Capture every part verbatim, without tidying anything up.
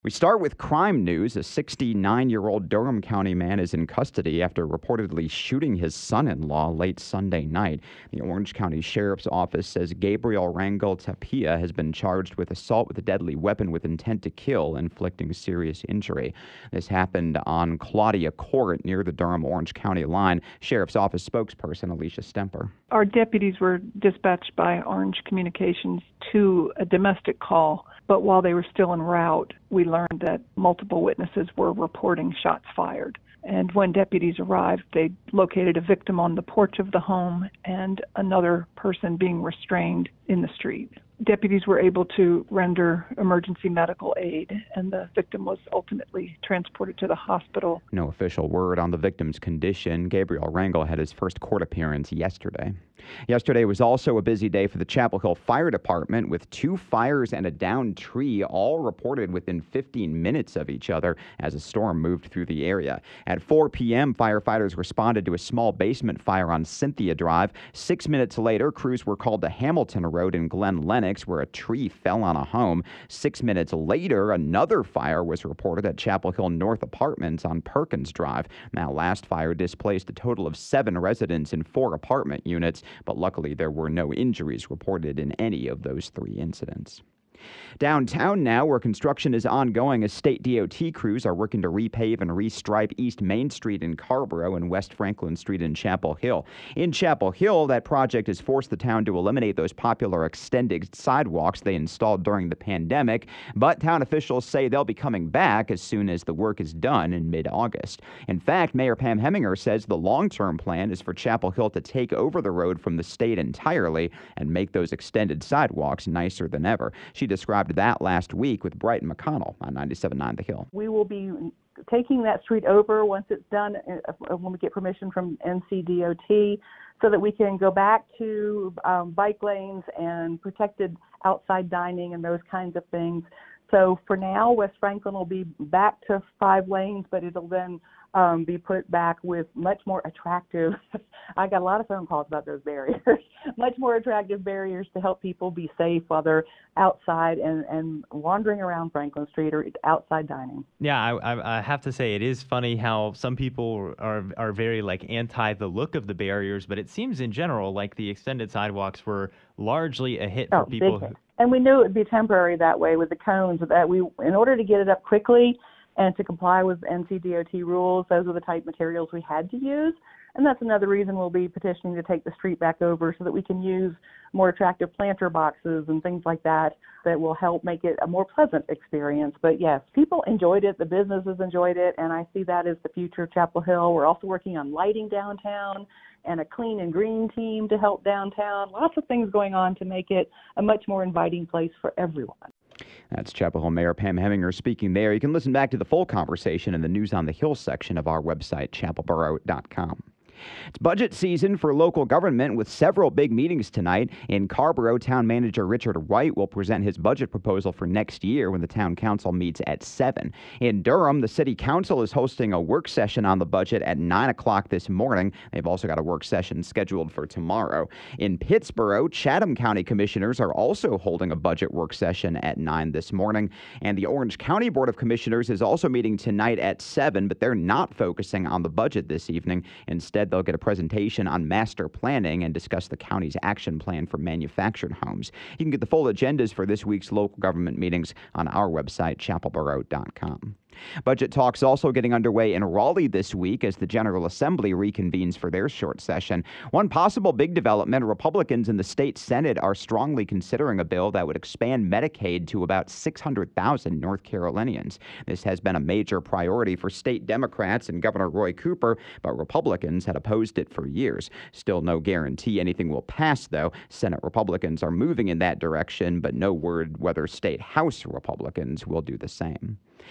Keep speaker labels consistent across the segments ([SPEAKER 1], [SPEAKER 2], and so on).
[SPEAKER 1] We start with crime news. A sixty-nine-year-old Durham County man is in custody after reportedly shooting his son-in-law late Sunday night. The Orange County Sheriff's Office says Gabriel Rangel Tapia has been charged with assault with a deadly weapon with intent to kill, inflicting serious injury. This happened on Claudia Court near the Durham-Orange County line. Sheriff's Office spokesperson Alicia Stemper.
[SPEAKER 2] Our deputies were dispatched by Orange Communications to a domestic call, but while they were still en route, we learned that multiple witnesses were reporting shots fired. And when deputies arrived, they located a victim on the porch of the home and another person being restrained in the street. Deputies were able to render emergency medical aid, and the victim was ultimately transported to the hospital.
[SPEAKER 1] No official word on the victim's condition. Gabriel Rangel had his first court appearance yesterday. Yesterday was also a busy day for the Chapel Hill Fire Department, with two fires and a downed tree all reported within fifteen minutes of each other as a storm moved through the area. At four p.m., firefighters responded to a small basement fire on Cynthia Drive. Six minutes later, crews were called to Hamilton Road in Glen Lennox, where a tree fell on a home. Six minutes later, another fire was reported at Chapel Hill North Apartments on Perkins Drive. That last fire displaced a total of seven residents in four apartment units, but luckily there were no injuries reported in any of those three incidents. Downtown now, where construction is ongoing as state D O T crews are working to repave and restripe East Main Street in Carrboro and West Franklin Street in Chapel Hill. In Chapel Hill, that project has forced the town to eliminate those popular extended sidewalks they installed during the pandemic, but town officials say they'll be coming back as soon as the work is done in mid-August. In fact, Mayor Pam Heminger says the long-term plan is for Chapel Hill to take over the road from the state entirely and make those extended sidewalks nicer than ever. She described that last week with Brighton McConnell on ninety-seven point nine The Hill.
[SPEAKER 3] We will be taking that street over once it's done, uh, when we get permission from N C D O T, so that we can go back to um, bike lanes and protected outside dining and those kinds of things. So for now, West Franklin will be back to five lanes, but it'll then um, be put back with much more attractive, I got a lot of phone calls about those barriers, much more attractive barriers to help people be safe while they're outside and, and wandering around Franklin Street or outside dining.
[SPEAKER 4] Yeah, I, I, I have to say it is funny how some people are are very like anti the look of the barriers, but it seems in general like the extended sidewalks were largely a hit for
[SPEAKER 3] oh,
[SPEAKER 4] people.
[SPEAKER 3] Who... And we knew it would be temporary that way with the cones. That we, in order to get it up quickly and to comply with N C D O T rules, those are the type materials we had to use. And that's another reason we'll be petitioning to take the street back over so that we can use more attractive planter boxes and things like that that will help make it a more pleasant experience. But yes, people enjoyed it, the businesses enjoyed it, and I see that as the future of Chapel Hill. We're also working on lighting downtown and a clean and green team to help downtown. Lots of things going on to make it a much more inviting place for everyone.
[SPEAKER 1] That's Chapel Hill Mayor Pam Heminger speaking there. You can listen back to the full conversation in the News on the Hill section of our website, chapel borough dot com. It's budget season for local government with several big meetings tonight. In Carrboro, Town Manager Richard White will present his budget proposal for next year when the Town Council meets at seven. In Durham, the City Council is hosting a work session on the budget at nine o'clock this morning. They've also got a work session scheduled for tomorrow. In Pittsboro, Chatham County Commissioners are also holding a budget work session at nine this morning. And the Orange County Board of Commissioners is also meeting tonight at seven, but they're not focusing on the budget this evening. Instead, they'll get a presentation on master planning and discuss the county's action plan for manufactured homes. You can get the full agendas for this week's local government meetings on our website, chapel borough dot com. Budget talks also getting underway in Raleigh this week as the General Assembly reconvenes for their short session. One possible big development, Republicans in the state Senate are strongly considering a bill that would expand Medicaid to about six hundred thousand North Carolinians. This has been a major priority for state Democrats and Governor Roy Cooper, but Republicans had opposed it for years. Still no guarantee anything will pass, though. Senate Republicans are moving in that direction, but no word whether state House Republicans will do the same. Speaking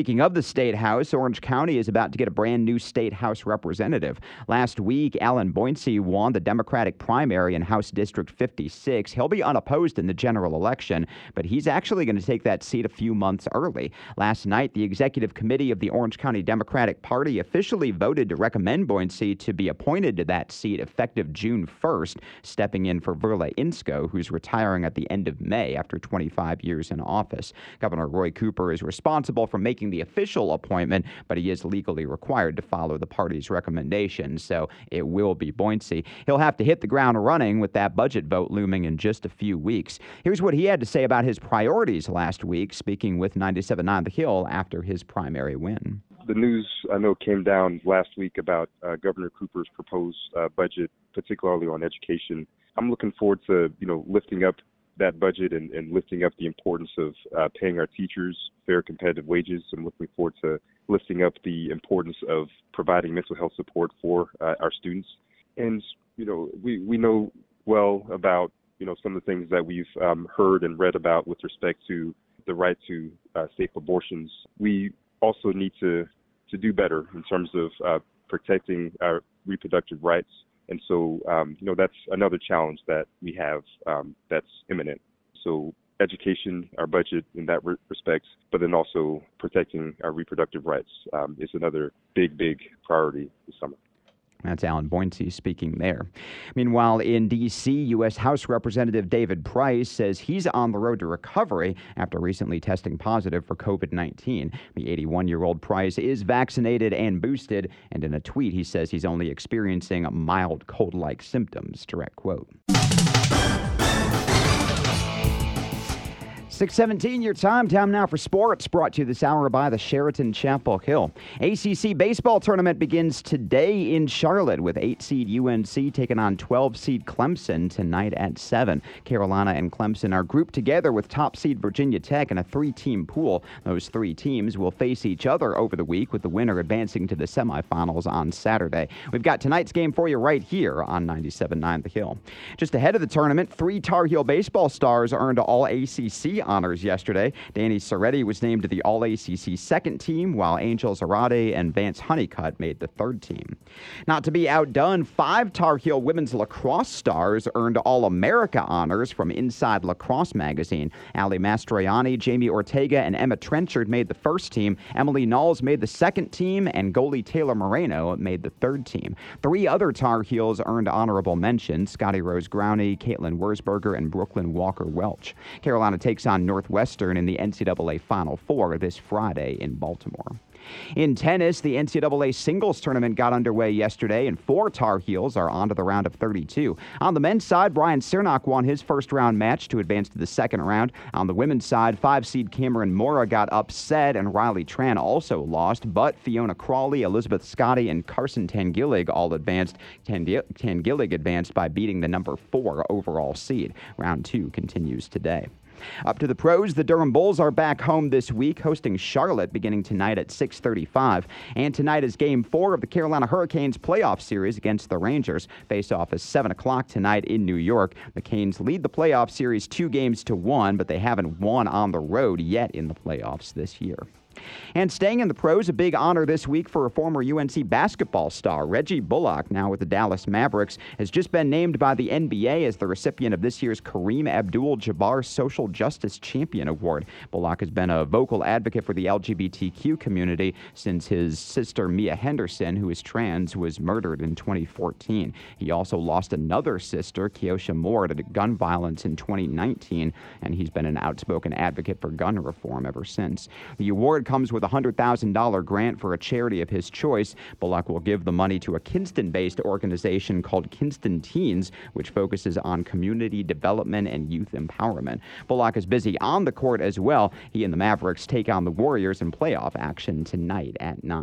[SPEAKER 1] Speaking of the State House, Orange County is about to get a brand new State House representative. Last week, Alan Boynce won the Democratic primary in House District fifty-six. He'll be unopposed in the general election, but he's actually going to take that seat a few months early. Last night, the Executive Committee of the Orange County Democratic Party officially voted to recommend Boynce to be appointed to that seat effective June first, stepping in for Verla Insko, who's retiring at the end of May after twenty-five years in office. Governor Roy Cooper is responsible for making the official appointment, but he is legally required to follow the party's recommendations, so it will be Boynce. He'll have to hit the ground running with that budget vote looming in just a few weeks. Here's what he had to say about his priorities last week, speaking with ninety-seven point nine The Hill after his primary win.
[SPEAKER 5] The news, I know, came down last week about uh, Governor Cooper's proposed uh, budget, particularly on education. I'm looking forward to, you know, lifting up that budget and, and lifting up the importance of uh, paying our teachers fair, competitive wages. I'm looking forward to lifting up the importance of providing mental health support for uh, our students. And, you know, we, we know well about, you know, some of the things that we've um, heard and read about with respect to the right to uh, safe abortions. We also need to, to do better in terms of uh, protecting our reproductive rights. And so, um, you know, that's another challenge that we have um, that's imminent. So education, our budget in that re- respect, but then also protecting our reproductive rights um, is another big, big priority this summer.
[SPEAKER 1] That's Alan Boynce speaking there. Meanwhile, in D C, U S House Representative David Price says he's on the road to recovery after recently testing positive for covid nineteen. The eighty-one-year-old Price is vaccinated and boosted, and in a tweet he says he's only experiencing mild cold-like symptoms. Direct quote. six seventeen, your time. Time now for sports, brought to you this hour by the Sheraton Chapel Hill. A C C baseball tournament begins today in Charlotte with eight seed U N C taking on twelve seed Clemson tonight at seven. Carolina and Clemson are grouped together with top seed Virginia Tech in a three-team pool. Those three teams will face each other over the week, with the winner advancing to the semifinals on Saturday. We've got tonight's game for you right here on ninety-seven point nine The Hill. Just ahead of the tournament, three Tar Heel baseball stars earned all A C C honors yesterday. Danny Soretti was named to the All A C C second team, while Angel Zarate and Vance Honeycutt made the third team. Not to be outdone, five Tar Heel women's lacrosse stars earned All-America honors from Inside Lacrosse magazine. Allie Mastroianni, Jamie Ortega, and Emma Trenchard made the first team. Emily Knowles made the second team, and goalie Taylor Moreno made the third team. Three other Tar Heels earned honorable mentions: Scotty Rose Growney, Caitlin Wurzberger, and Brooklyn Walker Welch. Carolina takes on Northwestern in the N C double A Final Four this Friday in Baltimore. In tennis, the N C double A singles tournament got underway yesterday, and four Tar Heels are on to the round of thirty-two. On the men's side, Brian Cernock won his first round match to advance to the second round. On the women's side, five seed Cameron Mora got upset, and Riley Tran also lost, but Fiona Crawley, Elizabeth Scotty, and Carson Tangillig all advanced. Tangillig advanced by beating the number four overall seed. Round two continues today. Up to the pros, the Durham Bulls are back home this week, hosting Charlotte beginning tonight at six thirty-five. And tonight is Game four of the Carolina Hurricanes playoff series against the Rangers. Face-off is seven o'clock tonight in New York. The Canes lead the playoff series two games to one, but they haven't won on the road yet in the playoffs this year. And staying in the pros, a big honor this week for a former U N C basketball star. Reggie Bullock, now with the Dallas Mavericks, has just been named by the N B A as the recipient of this year's Kareem Abdul-Jabbar Social Justice Champion Award. Bullock has been a vocal advocate for the L G B T Q community since his sister Mia Henderson, who is trans, was murdered in twenty fourteen. He also lost another sister, Keosha Moore, to gun violence in twenty nineteen, and he's been an outspoken advocate for gun reform ever since. The award comes with a one hundred thousand dollars grant for a charity of his choice. Bullock will give the money to a Kinston-based organization called Kinston Teens, which focuses on community development and youth empowerment. Bullock is busy on the court as well. He and the Mavericks take on the Warriors in playoff action tonight at nine.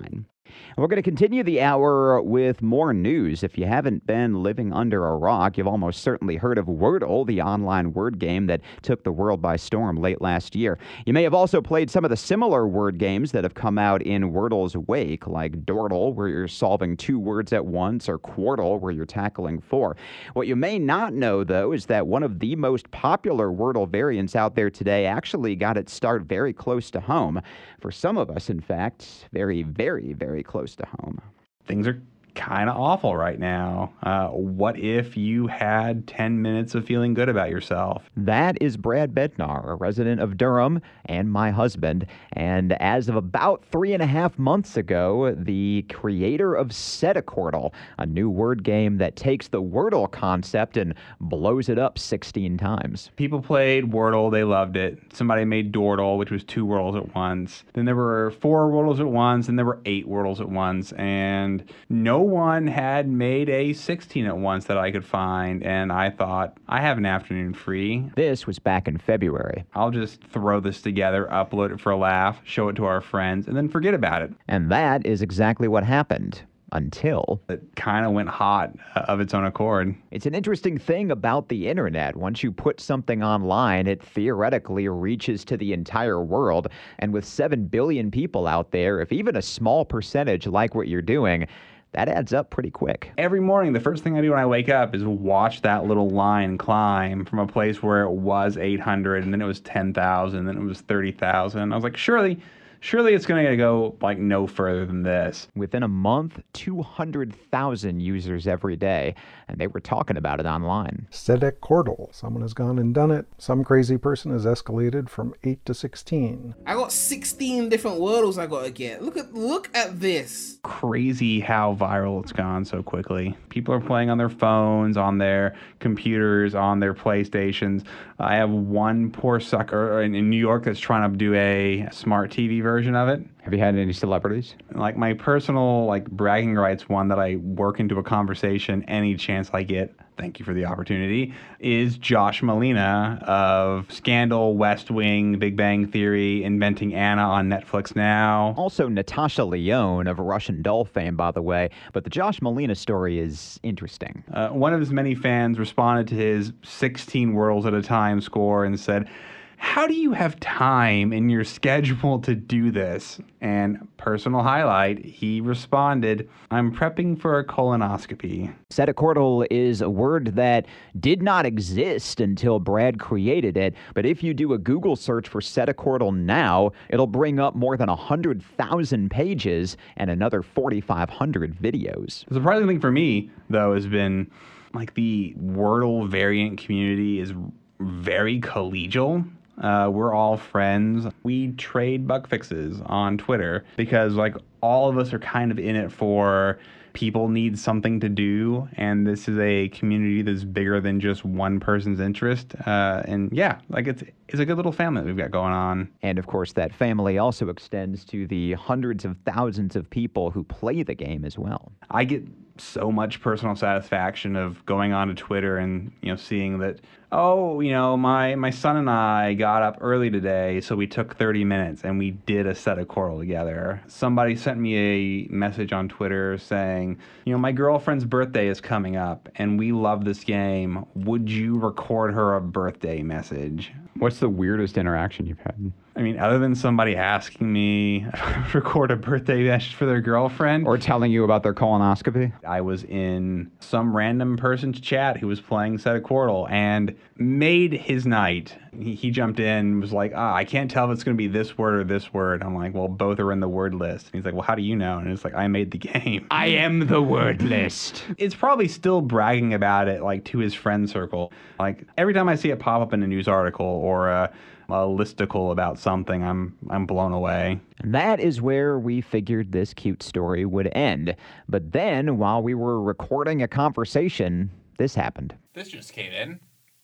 [SPEAKER 1] We're going to continue the hour with more news. If you haven't been living under a rock, you've almost certainly heard of Wordle, the online word game that took the world by storm late last year. You may have also played some of the similar word games that have come out in Wordle's wake, like Dordle, where you're solving two words at once, or Quordle, where you're tackling four. What you may not know, though, is that one of the most popular Wordle variants out there today actually got its start very close to home. For some of us, in fact, very, very, very close to home.
[SPEAKER 6] Things are kind of awful right now. Uh, what if you had ten minutes of feeling good about yourself?
[SPEAKER 1] That is Brad Bednar, a resident of Durham and my husband. And as of about three and a half months ago, the creator of Sedaquirtle, a new word game that takes the Wordle concept and blows it up sixteen times.
[SPEAKER 6] People played Wordle, they loved it. Somebody made Dordle, which was two Wordles at once. Then there were four Wordles at once, and there were eight Wordles at once. And no one had made a sixteen at once that I could find, and I thought, I have an afternoon free.
[SPEAKER 1] This was back in February.
[SPEAKER 6] I'll just throw this together, upload it for a laugh, show it to our friends, and then forget about it.
[SPEAKER 1] And that is exactly what happened. Until
[SPEAKER 6] it kind of went hot uh, of its own accord.
[SPEAKER 1] It's an interesting thing about the internet. Once you put something online, it theoretically reaches to the entire world. And with seven billion people out there, if even a small percentage like what you're doing, that adds up pretty quick.
[SPEAKER 6] Every morning, the first thing I do when I wake up is watch that little line climb from a place where it was eight hundred, and then it was ten thousand, then it was thirty thousand. I was like, surely, surely it's going to go like no further than this.
[SPEAKER 1] Within a month, two hundred thousand users every day, and they were talking about it online.
[SPEAKER 7] Sedaquirtle. Someone has gone and done it. Some crazy person has escalated from eight to sixteen.
[SPEAKER 8] I got sixteen different Wordles I got to get. Look at look at this.
[SPEAKER 6] Crazy how viral it's gone so quickly. People are playing on their phones, on their computers, on their PlayStations. I have one poor sucker in New York that's trying to do a smart T V version of it.
[SPEAKER 1] Have you had any celebrities?
[SPEAKER 6] Like my personal like bragging rights one that I work into a conversation any chance I get, thank you for the opportunity, is Josh Malina of Scandal, West Wing, Big Bang Theory, Inventing Anna on Netflix now.
[SPEAKER 1] Also Natasha Lyonne of Russian Doll fame, by the way. But the Josh Malina story is interesting.
[SPEAKER 6] Uh, one of his many fans responded to his sixteen Wordles at a time score and said, how do you have time in your schedule to do this? And personal highlight, he responded, I'm prepping for a colonoscopy.
[SPEAKER 1] Sedaquirtle is a word that did not exist until Brad created it, but if you do a Google search for Sedaquirtle now, it'll bring up more than one hundred thousand pages and another forty-five hundred videos.
[SPEAKER 6] The surprising thing for me, though, has been like the Wordle variant community is very collegial. Uh, we're all friends. We trade bug fixes on Twitter because like all of us are kind of in it for people need something to do, and this is a community that's bigger than just one person's interest. Uh, and yeah, like it's it's a good little family that we've got going on.
[SPEAKER 1] And of course, that family also extends to the hundreds of thousands of people who play the game as well.
[SPEAKER 6] I get so much personal satisfaction of going onto Twitter and, you know, seeing that, oh, you know, my, my son and I got up early today, so we took thirty minutes and we did a Sedaquirtle together. Somebody sent me a message on Twitter saying, you know, my girlfriend's birthday is coming up and we love this game. Would you record her a birthday message?
[SPEAKER 1] What's the weirdest interaction you've had?
[SPEAKER 6] I mean, other than somebody asking me to record a birthday message for their girlfriend.
[SPEAKER 1] Or telling you about their colonoscopy.
[SPEAKER 6] I was in some random person's chat who was playing Sedaquirtle and made his night. He, he jumped in and was like, ah, I can't tell if it's going to be this word or this word. I'm like, well, both are in the word list. And he's like, well, how do you know? And it's like, I made the game.
[SPEAKER 1] I am the word list.
[SPEAKER 6] It's probably still bragging about it, like, to his friend circle. Like, every time I see it pop up in a news article or a a listicle about something, I'm I'm blown away.
[SPEAKER 1] And that is where we figured this cute story would end. But then, while we were recording a conversation, this happened.
[SPEAKER 9] This just came in.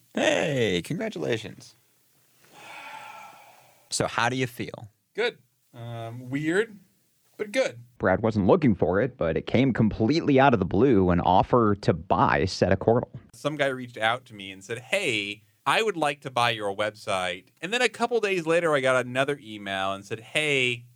[SPEAKER 10] Hey, congratulations. So how do you feel?
[SPEAKER 9] Good. Um, weird, but good.
[SPEAKER 1] Brad wasn't looking for it, but it came completely out of the blue, an offer to buy Sedaquirtle.
[SPEAKER 9] Some guy reached out to me and said, hey, I would like to buy your website. And then a couple days later, I got another email and said, hey,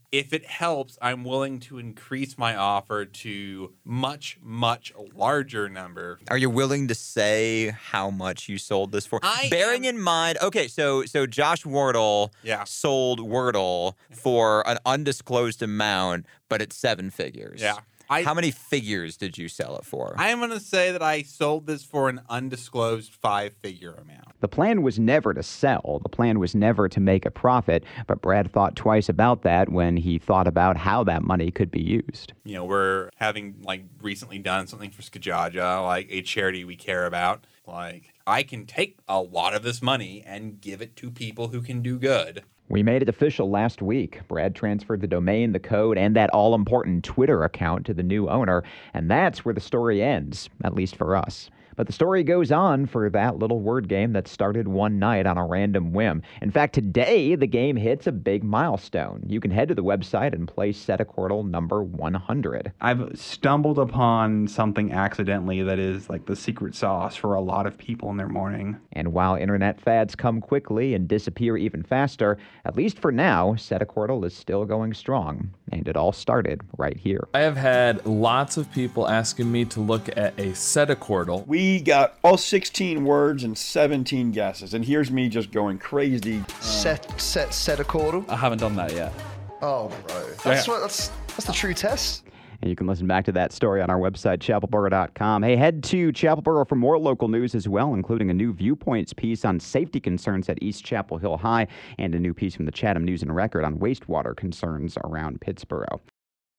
[SPEAKER 9] If it helps, I'm willing to increase my offer to much, much larger number.
[SPEAKER 10] Are you willing to say how much you sold this for?
[SPEAKER 9] I
[SPEAKER 10] Bearing
[SPEAKER 9] am-
[SPEAKER 10] in mind, okay, so so Josh Wardle
[SPEAKER 9] Yeah.
[SPEAKER 10] sold Wordle for an undisclosed amount, but it's seven figures.
[SPEAKER 9] Yeah. I,
[SPEAKER 10] How many figures did you sell it for?
[SPEAKER 9] I am going to say that I sold this for an undisclosed five-figure amount.
[SPEAKER 1] The plan was never to sell. The plan was never to make a profit, but Brad thought twice about that when he thought about how that money could be used.
[SPEAKER 9] You know, we're having, like, recently done something for Skajaja, like a charity we care about. Like, I can take a lot of this money and give it to people who can do good.
[SPEAKER 1] We made it official last week. Brad transferred the domain, the code, and that all-important Twitter account to the new owner, and that's where the story ends, at least for us. But the story goes on for that little word game that started one night on a random whim. In fact, today, the game hits a big milestone. You can head to the website and play Sedaquartle number one hundred.
[SPEAKER 6] I've stumbled upon something accidentally that is like the secret sauce for a lot of people in their morning.
[SPEAKER 1] And while internet fads come quickly and disappear even faster, at least for now, Sedaquartle is still going strong. And it all started right here.
[SPEAKER 11] I have had lots of people asking me to look at a Sedaquartle.
[SPEAKER 12] We We got all sixteen words and seventeen guesses, and here's me just going crazy.
[SPEAKER 13] Set, set, set a chordal?
[SPEAKER 12] I haven't done that yet.
[SPEAKER 13] Oh, bro. That's, what, that's, that's the true test.
[SPEAKER 1] And you can listen back to that story on our website, chapel borough dot com. Hey, head to Chapel Borough for more local news as well, including a new Viewpoints piece on safety concerns at East Chapel Hill High and a new piece from the Chatham News and Record on wastewater concerns around Pittsboro.